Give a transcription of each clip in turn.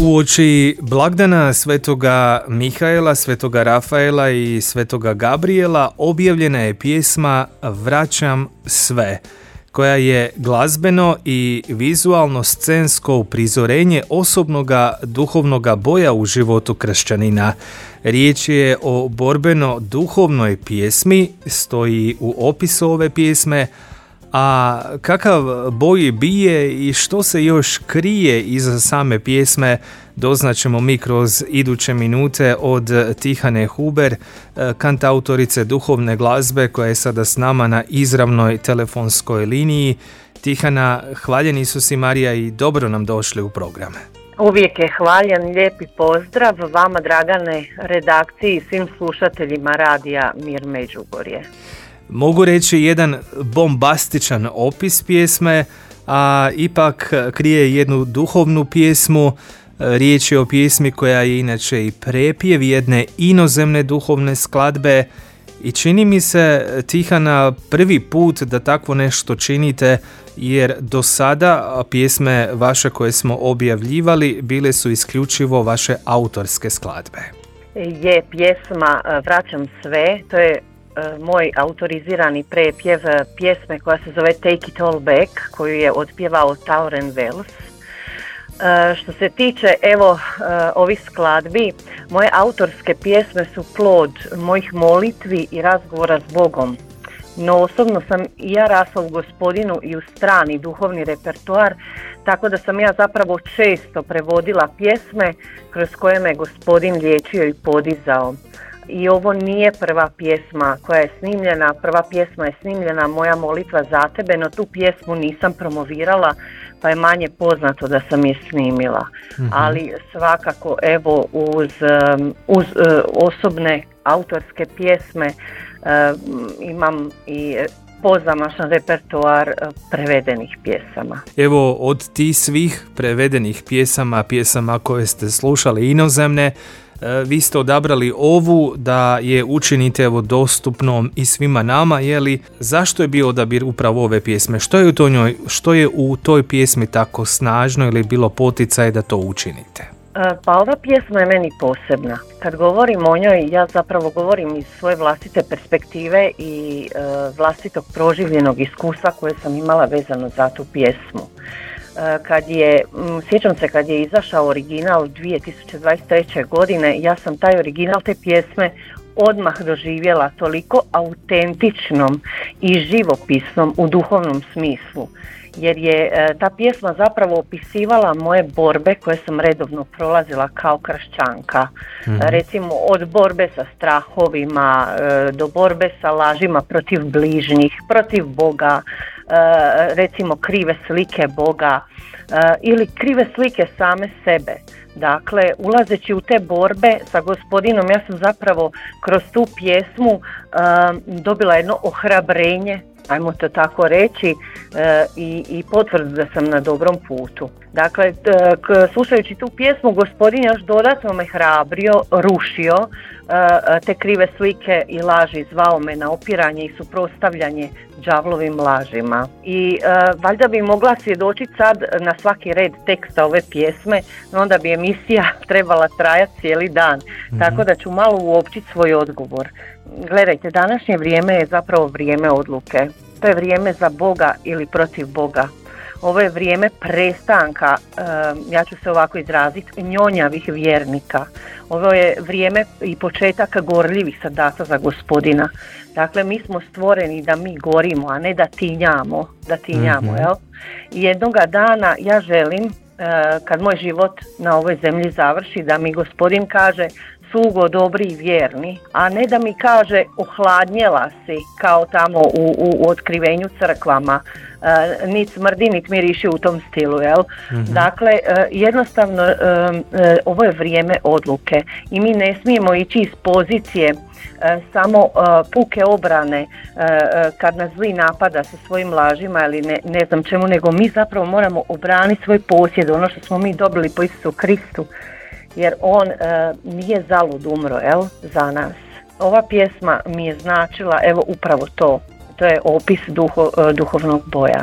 Uoči blagdana svetoga Mihaela, svetoga Rafaela i svetoga Gabriela objavljena je pjesma Vraćam sve, koja je glazbeno i vizualno scensko uprizorenje osobnoga duhovnoga boja u životu kršćanina. Riječ je o borbeno-duhovnoj pjesmi, stoji u opisu ove pjesme, a kakav boj bije i što se još krije iza same pjesme doznaćemo mi kroz iduće minute od Tihane Huber, kantautorice duhovne glazbe koja je sada s nama na izravnoj telefonskoj liniji. Tihana, hvaljen Isus i Marija i dobro nam došli u program. Uvijek je hvaljen, lijepi pozdrav vama Dragane, redakciji i svim slušateljima radija Mir Međugorje. Mogu reći jedan bombastičan opis pjesme, a ipak krije jednu duhovnu pjesmu. Riječ je o pjesmi koja je inače i prepjev jedne inozemne duhovne skladbe i čini mi se, Tihana, prvi put da takvo nešto činite, jer do sada pjesme vaše koje smo objavljivali bile su isključivo vaše autorske skladbe. Je pjesma Vraćam sve, to je moj autorizirani prepjev pjesme koja se zove Take It All Back, koju je otpjevao Tauren Wells. Što se tiče ovih skladbi, moje autorske pjesme su plod mojih molitvi i razgovora s Bogom. No osobno sam i ja rasla u Gospodinu i u strani duhovni repertoar, tako da sam ja zapravo često prevodila pjesme kroz koje me Gospodin liječio i podizao. I ovo nije prva pjesma koja je snimljena, prva pjesma je snimljena Moja molitva za tebe, no tu pjesmu nisam promovirala, pa je manje poznato da sam je snimila. Mm-hmm. Ali svakako uz osobne autorske pjesme imam i pozamašan repertoar prevedenih pjesama. Evo, od tih svih prevedenih pjesama koje ste slušali inozemne, vi ste odabrali ovu da je učinite dostupnom i svima nama, zašto je bio odabir upravo ove pjesme? Što je u toj pjesmi tako snažno ili bilo poticaj da to učinite? Pa ova pjesma je meni posebna. Kad govorim o njoj, ja zapravo govorim iz svoje vlastite perspektive i vlastitog proživljenog iskustva koje sam imala vezano za tu pjesmu. Sjećam se kad je izašao original 2023. godine, ja sam taj original te pjesme odmah doživjela toliko autentičnom i živopisnom u duhovnom smislu, jer je ta pjesma zapravo opisivala moje borbe koje sam redovno prolazila kao kršćanka. Mm-hmm. Recimo od borbe sa strahovima do borbe sa lažima protiv bližnjih, protiv Boga, recimo krive slike Boga ili krive slike same sebe. Dakle, ulazeći u te borbe sa Gospodinom, ja sam zapravo kroz tu pjesmu dobila jedno ohrabrenje, ajmo to tako reći, i potvrdu da sam na dobrom putu. Dakle, slušajući tu pjesmu, Gospodin još dodatno me hrabrio, rušio te krive slike i laži, zvao me na opiranje i suprotstavljanje đavlovim lažima. I valjda bi mogla svjedočiti sad na svaki red teksta ove pjesme, no onda bi emisija trebala trajati cijeli dan. Mm-hmm. Tako da ću malo uopćiti svoj odgovor. Gledajte, današnje vrijeme je zapravo vrijeme odluke. To je vrijeme za Boga ili protiv Boga. Ovo je vrijeme prestanka, ja ću se ovako izraziti, njonjavih vjernika. Ovo je vrijeme i početak gorljivih srdaca za Gospodina. Dakle, mi smo stvoreni da mi gorimo, a ne da tinjamo, mm-hmm. Jel? I jednoga dana ja želim, kad moj život na ovoj zemlji završi, da mi Gospodin kaže: slugo dobri i vjerni, a ne da mi kaže ohladnjela si kao tamo u otkrivenju crkvama, nit smrdi, nit miriši u tom stilu, jel? Mm-hmm. Dakle, jednostavno ovo je vrijeme odluke i mi ne smijemo ići iz pozicije samo puke obrane kad nas zli napada sa svojim lažima ili ne znam čemu, nego mi zapravo moramo obraniti svoj posjed, ono što smo mi dobili po Isusu Kristu, jer on nije zalud umro, za nas. Ova pjesma mi je značila upravo to. To je opis duhovnog boja.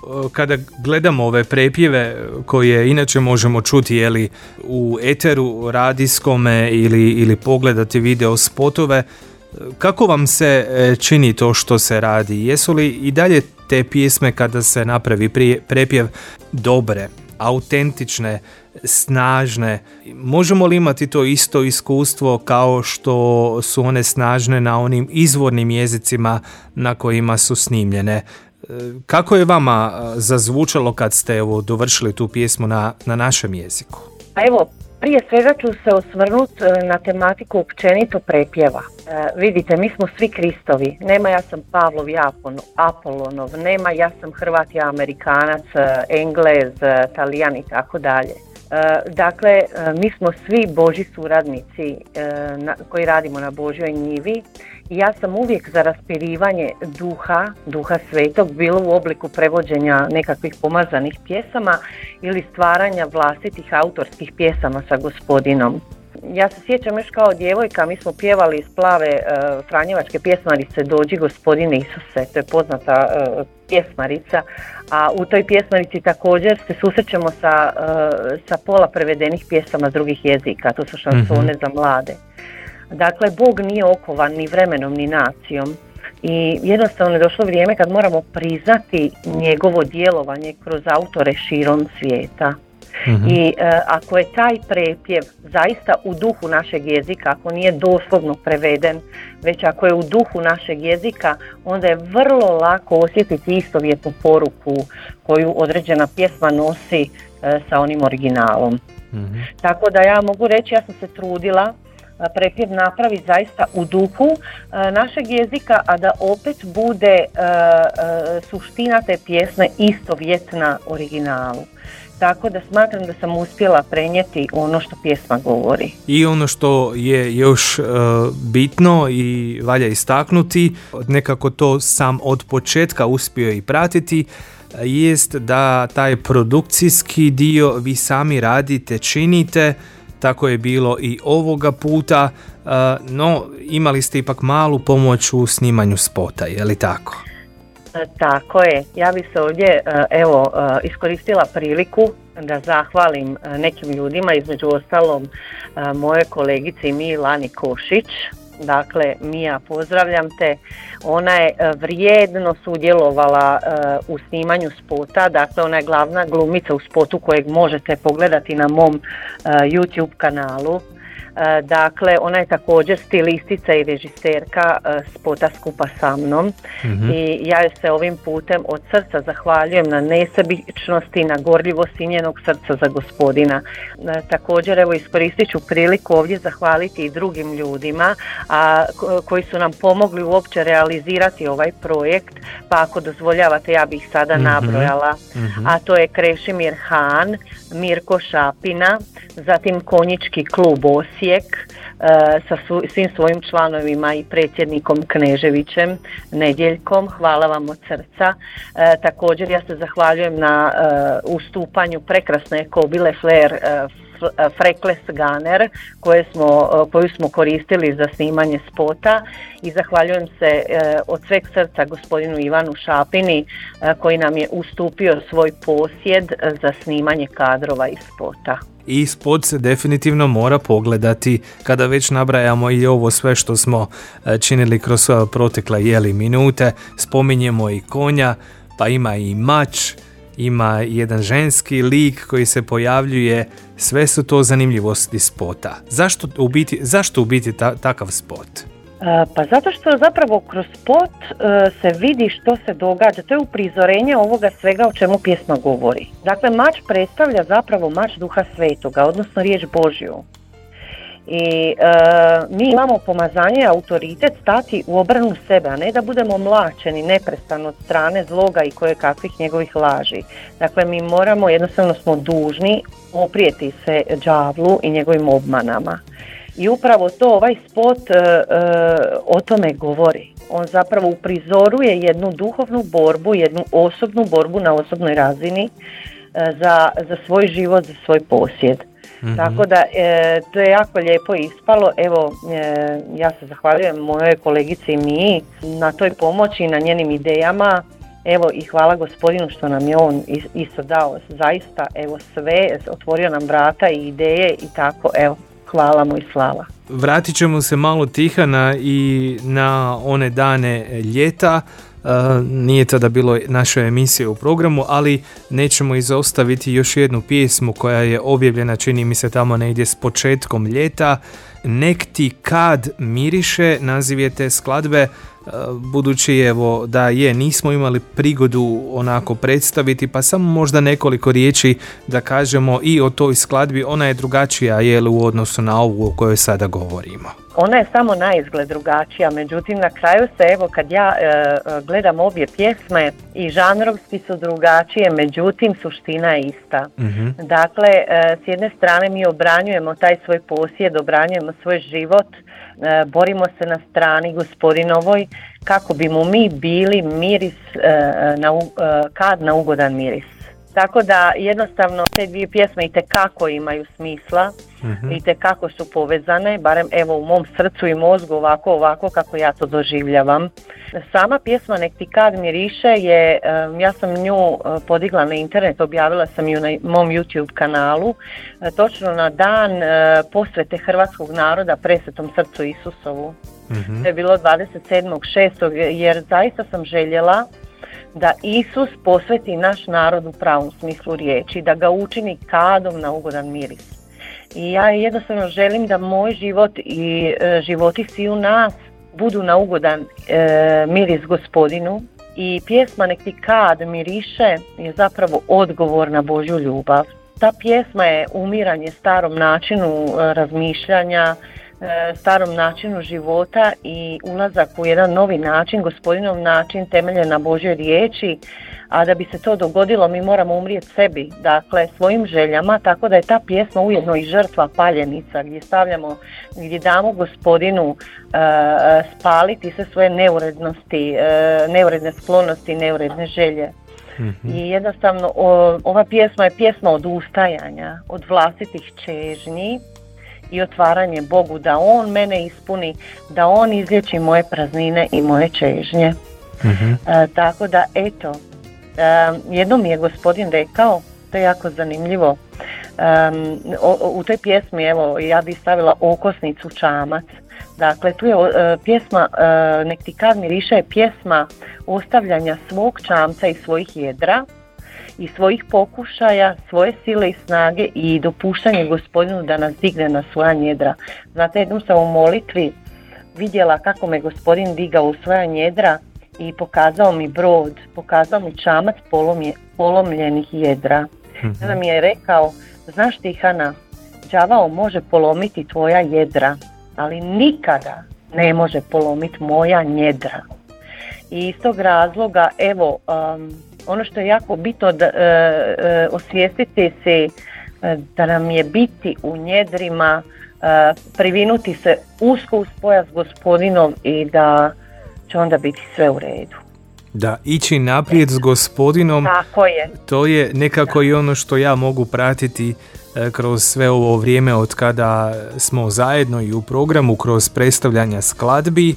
kada gledamo ove prepjeve koje inače možemo čuti u eteru radijskome ili pogledati video spotove, kako vam se čini to što se radi? Jesu li i dalje te pjesme kada se napravi prepjev dobre, autentične, snažne? Možemo li imati to isto iskustvo kao što su one snažne na onim izvornim jezicima na kojima su snimljene? Kako je vama zazvučalo kad ste dovršili tu pjesmu na našem jeziku? Evo, prije svega ću se osvrnuti na tematiku općenito prepjeva. Vidite, mi smo svi Kristovi. Nema ja sam Pavlov Apolonov, nema ja sam Hrvat, ja Amerikanac, Englez, Talijan i tako dalje. Dakle, mi smo svi Božji suradnici koji radimo na Božjoj njivi i ja sam uvijek za raspirivanje duha svetog, bilo u obliku prevođenja nekakvih pomazanih pjesama ili stvaranja vlastitih autorskih pjesama sa Gospodinom. Ja se sjećam još kao djevojka, mi smo pjevali iz Plave franjevačke pjesmarice Dođi Gospodine Isuse, to je poznata pjesmarica, a u toj pjesmarici također se susrećemo sa pola prevedenih pjesama s drugih jezika, to su šansone za mlade. Dakle, Bog nije okovan ni vremenom ni nacijom i jednostavno je došlo vrijeme kad moramo priznati njegovo djelovanje kroz autore širom svijeta. I ako je taj prepjev zaista u duhu našeg jezika, ako nije doslovno preveden, već ako je u duhu našeg jezika, onda je vrlo lako osjetiti istovjetnu poruku koju određena pjesma nosi sa onim originalom. Tako da ja mogu reći, ja sam se trudila prepjev napravi zaista u duhu našeg jezika, a da opet bude suština te pjesme istovjetna originalu. Tako da smatram da sam uspjela prenijeti ono što pjesma govori. I ono što je još bitno i valja istaknuti, nekako to sam od početka uspio i pratiti, jest da taj produkcijski dio vi sami radite, činite. Tako je bilo i ovoga puta, no imali ste ipak malu pomoć u snimanju spota, je li tako? Tako je. Ja bih se ovdje iskoristila priliku da zahvalim nekim ljudima, između ostalom moje kolegici Milani Košić. Dakle, Mija, pozdravljam te. Ona je vrijedno sudjelovala u snimanju spota, dakle ona je glavna glumica u spotu kojeg možete pogledati na mom YouTube kanalu. Dakle, ona je također stilistica i režiserka spota skupa sa mnom i ja joj se ovim putem od srca zahvaljujem na nesebičnosti, na gorljivosti njenog srca za Gospodina. Također, evo, iskoristit ću priliku ovdje zahvaliti i drugim ljudima koji su nam pomogli uopće realizirati ovaj projekt, pa ako dozvoljavate ja bih sada nabrojala, a to je Krešimir Han, Mirko Šapina, zatim Konjički klub Osijek sa svim svojim članovima i predsjednikom Kneževićem Nedjeljkom, hvala vam od srca. Također ja se zahvaljujem na ustupanju prekrasne kobile Flair Frekles Gunner koju smo koristili za snimanje spota i zahvaljujem se od sveg srca gospodinu Ivanu Šapini koji nam je ustupio svoj posjed za snimanje kadrova iz spota. I spot se definitivno mora pogledati kada već nabrajamo i ovo sve što smo činili kroz protekle minute. Spominjemo i konja, pa ima i mač, ima jedan ženski lik koji se pojavljuje, sve su to zanimljivosti spota. Zašto u biti takav spot? Pa zato što zapravo kroz spot se vidi što se događa, to je uprizorenje ovoga svega o čemu pjesma govori. Dakle, mač predstavlja zapravo mač Duha Svetoga, odnosno riječ Božju. I mi imamo pomazanje, autoritet stati u obranu sebe, a ne da budemo mlačeni neprestano od strane zloga i koje kakvih njegovih laži. Dakle, mi moramo, jednostavno smo dužni oprijeti se đavlu i njegovim obmanama. I upravo to ovaj spot o tome govori. On zapravo uprizoruje jednu duhovnu borbu, jednu osobnu borbu na osobnoj razini za svoj život, za svoj posjed. Tako da to je jako lijepo ispalo. Evo, ja se zahvaljujem mojoj kolegici Miji na toj pomoći i na njenim idejama Evo i hvala Gospodinu što nam je on isto dao zaista, evo sve, otvorio nam vrata i ideje i tako, evo, hvala mu i slava. Vratit ćemo se malo, Tihana, i na one dane ljeta. Nije tada bilo naše emisije u programu, ali nećemo izostaviti još jednu pjesmu koja je objavljena, čini mi se tamo negdje s početkom ljeta. Nek ti kad miriše, naziv je te skladbe. Budući evo da nismo imali prigodu onako predstaviti, pa samo možda nekoliko riječi da kažemo i o toj skladbi. Ona je drugačija u odnosu na ovu o kojoj sada govorimo. Ona je samo na izgled drugačija, međutim na kraju se, evo kad ja gledam obje pjesme i žanrovski su drugačije, međutim suština je ista. Mm-hmm. Dakle, s jedne strane mi obranjujemo taj svoj posjed, obranjujemo svoj život, borimo se na strani Gospodinovoj kako bi mu mi bili miris, kad na ugodan miris. Tako da jednostavno te dvije pjesme itekako imaju smisla, itekako su povezane, barem evo u mom srcu i mozgu ovako kako ja to doživljavam. Sama pjesma Nek ti kad miriše je, ja sam nju podigla na internet, objavila sam ju na mom YouTube kanalu, točno na dan posvete hrvatskog naroda presvetom srcu Isusovu. To je bilo 27.6. jer zaista sam željela da Isus posveti naš narod u pravom smislu riječi, da ga učini kadom na ugodan miris. I ja jednostavno želim da moj život i životi sviju nas budu na ugodan miris Gospodinu. I pjesma Nek ti kad miriše je zapravo odgovor na Božju ljubav. Ta pjesma je umiranje starom načinu razmišljanja, starom načinu života i ulazak u jedan novi način, Gospodinov način temeljen na Božjoj riječi, a da bi se to dogodilo mi moramo umrijeti sebi, dakle svojim željama, tako da je ta pjesma ujedno i žrtva paljenica gdje damo Gospodinu spaliti sve svoje neurednosti, neuredne sklonosti, neuredne želje. Mm-hmm. I jednostavno ova pjesma je pjesma odustajanja, od vlastitih čežnji i otvaranje Bogu da On mene ispuni, da On izliječi moje praznine i moje čežnje. Mm-hmm. Tako da eto, jednom mi je Gospodin rekao, to je jako zanimljivo, u toj pjesmi evo ja bih stavila okosnicu čamac. Dakle, tu je pjesma Nek ti kad miriše je pjesma ostavljanja svog čamca i svojih jedra i svojih pokušaja, svoje sile i snage i dopuštanje Gospodinu da nas digne na svoja njedra. Znate, jednom sam u molitvi vidjela kako me Gospodin digao u svoja njedra i pokazao mi brod, pokazao mi čamac polomljenih jedra. Tada mi je rekao, znaš Tihana, đavao može polomiti tvoja jedra, ali nikada ne može polomiti moja njedra. I iz tog razloga, evo, ono što je jako bitno da osvijestiti se da nam je biti u njedrima, privinuti se usko uz pojas Gospodinom i da će onda biti sve u redu. Da, ići naprijed s Gospodinom, tako je. To je nekako i ono što ja mogu pratiti kroz sve ovo vrijeme od kada smo zajedno i u programu, kroz predstavljanja skladbi.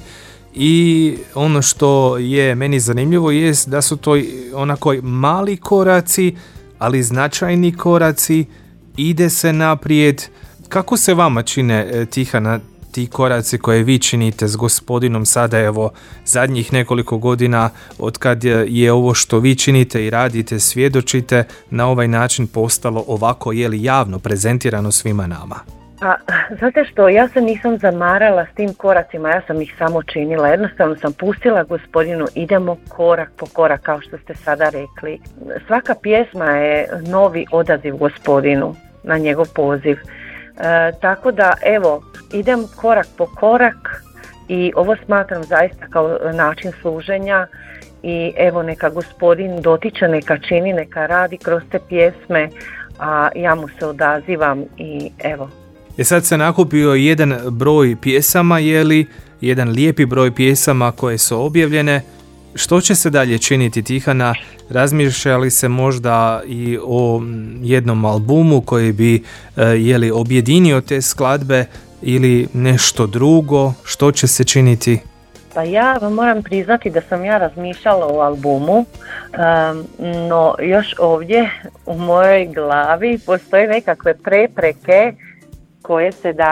I ono što je meni zanimljivo jest da su to onako mali koraci, ali značajni koraci, ide se naprijed. Kako se vama čine, Tihana, ti koraci koje vi činite s Gospodinom sada, evo, zadnjih nekoliko godina od kad je ovo što vi činite i radite, svjedočite, na ovaj način postalo ovako javno prezentirano svima nama? Pa, znate što, ja se nisam zamarala s tim koracima, ja sam ih samo činila, jednostavno sam pustila Gospodinu, idemo korak po korak, kao što ste sada rekli. Svaka pjesma je novi odaziv Gospodinu na njegov poziv, tako da evo, idem korak po korak i ovo smatram zaista kao način služenja i evo neka Gospodin dotiče, neka čini, neka radi kroz te pjesme, a ja mu se odazivam i evo. Sad se nakupio jedan broj pjesama, jedan lijepi broj pjesama koje su objavljene. Što će se dalje činiti, Tihana? Razmišlja li se možda i o jednom albumu koji bi objedinio te skladbe ili nešto drugo? Što će se činiti? Pa ja moram priznati da sam ja razmišljala o albumu, no još ovdje u mojoj glavi postoje nekakve prepreke koje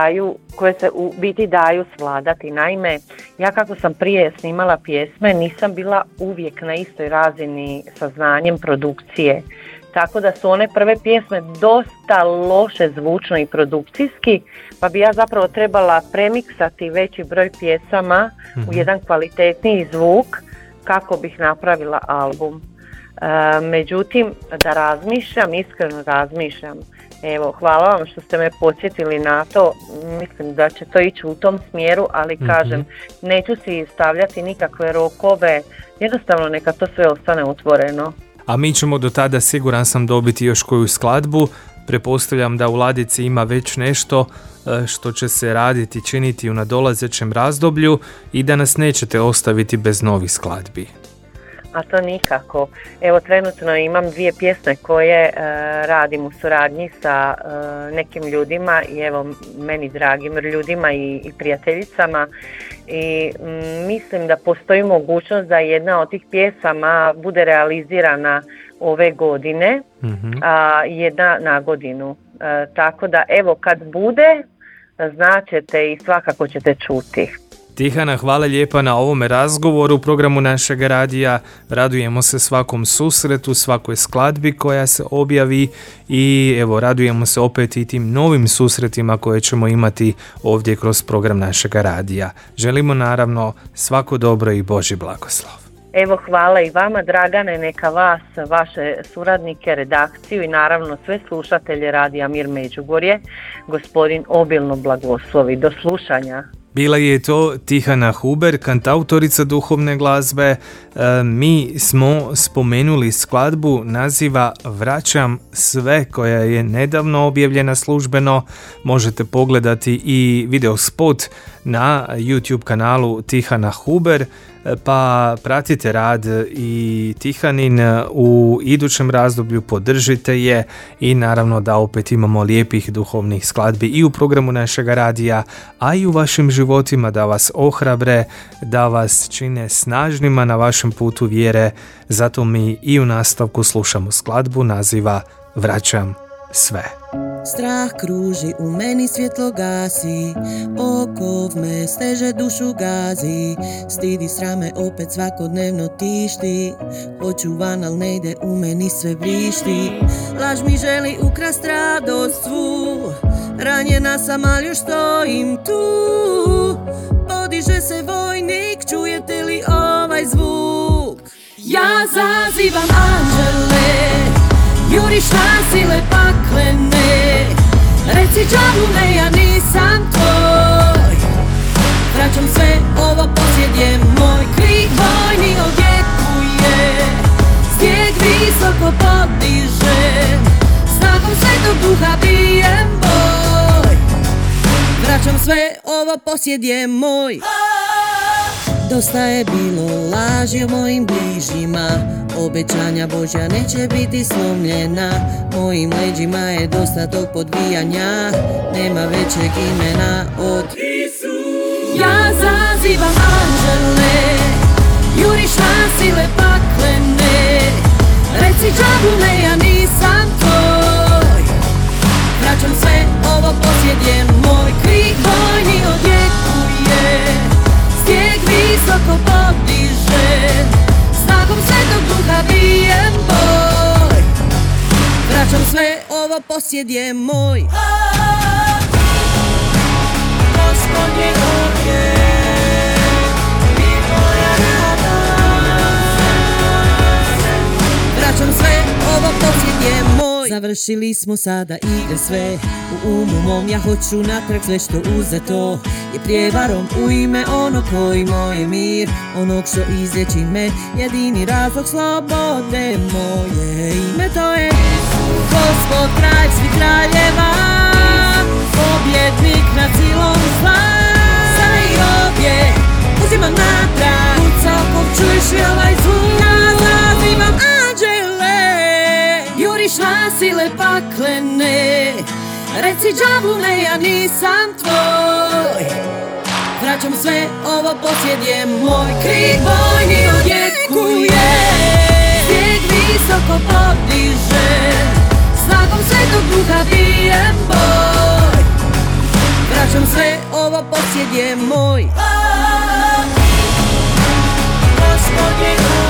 se u biti daju svladati. Naime, ja kako sam prije snimala pjesme nisam bila uvijek na istoj razini sa znanjem produkcije. Tako da su one prve pjesme dosta loše zvučno i produkcijski, pa bi ja zapravo trebala premiksati veći broj pjesama u jedan kvalitetniji zvuk kako bih napravila album. Međutim, da razmišljam, iskreno razmišljam. Evo, hvala vam što ste me podsjetili na to, mislim da će to ići u tom smjeru, ali kažem, neću si stavljati nikakve rokove, jednostavno neka to sve ostane otvoreno. A mi ćemo do tada, siguran sam, dobiti još koju skladbu. Pretpostavljam da u ladici ima već nešto što će se raditi, činiti u nadolazećem razdoblju i da nas nećete ostaviti bez novih skladbi. A to nikako. Evo, trenutno imam 2 pjesme koje radim u suradnji sa nekim ljudima i evo meni dragim ljudima i prijateljicama i mislim da postoji mogućnost da jedna od tih pjesama bude realizirana ove godine, a jedna na godinu. Tako da evo kad bude, znaćete i svakako ćete čuti. Tihana, hvala lijepa na ovome razgovoru u programu našeg radija. Radujemo se svakom susretu, svakoj skladbi koja se objavi i evo radujemo se opet i tim novim susretima koje ćemo imati ovdje kroz program našeg radija. Želimo naravno svako dobro i Božji blagoslov. Evo, hvala i vama, Dragane, neka vas, vaše suradnike, redakciju i naravno sve slušatelje Radija Mir Međugorje, gospodin obilno blagoslovi. Do slušanja. Bila je to Tihana Huber, kantautorica duhovne glazbe. Mi smo spomenuli skladbu naziva Vraćam sve, koja je nedavno objavljena službeno. Možete pogledati i video spot na YouTube kanalu Tihana Huber, pa pratite rad i Tihanin u idućem razdoblju, podržite je i naravno da opet imamo lijepih duhovnih skladbi i u programu našeg radija, a i u vašim životima, da vas ohrabre, da vas čine snažnima na vašem putu vjere. Zato mi i u nastavku slušamo skladbu naziva Vraćam sve. Strah kruži, u meni svjetlo gasi, okov me steže, dušu gazi, stidi srame opet svakodnevno tišti, hoću van, al ne ide, u meni sve vrišti, laž mi želi ukrast radost svu, ranjena sam, al još stojim tu, podiže se vojnik, čujete li ovaj zvuk? Ja zazivam anđele, juriš nasile paklene, reci đavlu ne, ja nisam tvoj. Vraćam sve, ovo posljedje moj, krik vojni odjekuje, stijeg visoko podižem, snagom svetog duha bijem boj. Vraćam sve, ovo posljedje moj. Dosta je bilo laži o mojim bližnjima, obećanja Božja neće biti slomljena, mojim leđima je dosta tog podvijanja, nema većeg imena od Isus. Ja zazivam anđele, juriš nasile paklene, reci đavlu ne, ja nisam tvoj. Vraćam sve, ovo posljedje moj, krik vojni odjekuje, stijeg visoko podiže, snagom svetog duha bijem boj. Vraćam sve, ovo posljedje moj. Gospod je ovdje i moja radost. Vraćam sve, ovo posljedje moj. Završili smo sada igre sve, u umu mom ja hoću natrag sve što uzeto je prijevarom, u ime ono koji moj mir, onog što izliječi me, jedini razlog slobode moje ime to je Gospod, kralj svih kraljeva, pobjednik nad silom zla. Sada i ovdje uzimam natrag, kuca okog, čuješ li ovaj zvuk? Ja zazivam anđele, juriš nasile paklene, reci đavlu ne, ja nisam tvoj. vraćam sve, ovo posjed je moj. Krik vojni odjekuje, snijeg visoko podiže, snagom svetog duha bijem boj. Vraćam sve, ovo posjed je moj. Gospodin